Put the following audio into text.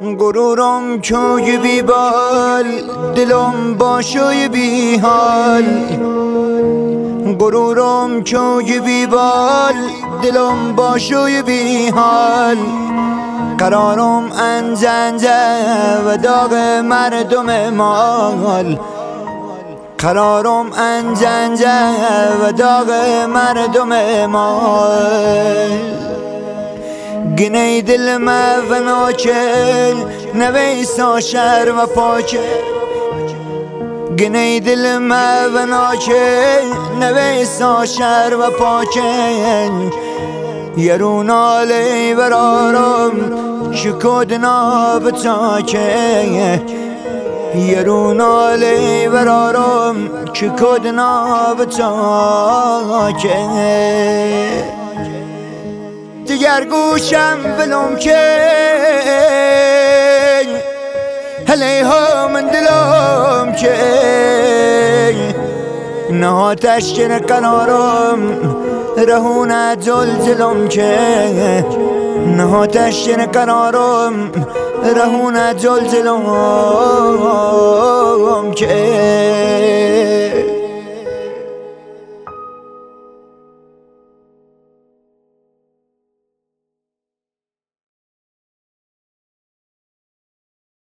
غرورم کوی بی بال، دلم باشوی بی حال. غرورم کوی بی بال، دلم باشوی بی حال. قرارم انجنجه و داغ مردم مال. قرارم انجنجه و داغ مردم مال. گنه دل و ناکل نویسا شهر و پاکل. گنه دل و ناکل نویسا شهر و پاکل. یرو نالی برارم شکودنا بتاکه. یرو نالی برارم شکودنا بتاکه. دیگر گوشم ولم که هلی ها من دلم که نه تشکر قنارم رهونه جلجلم که نه تشکر قنارم رهونه جلجلم که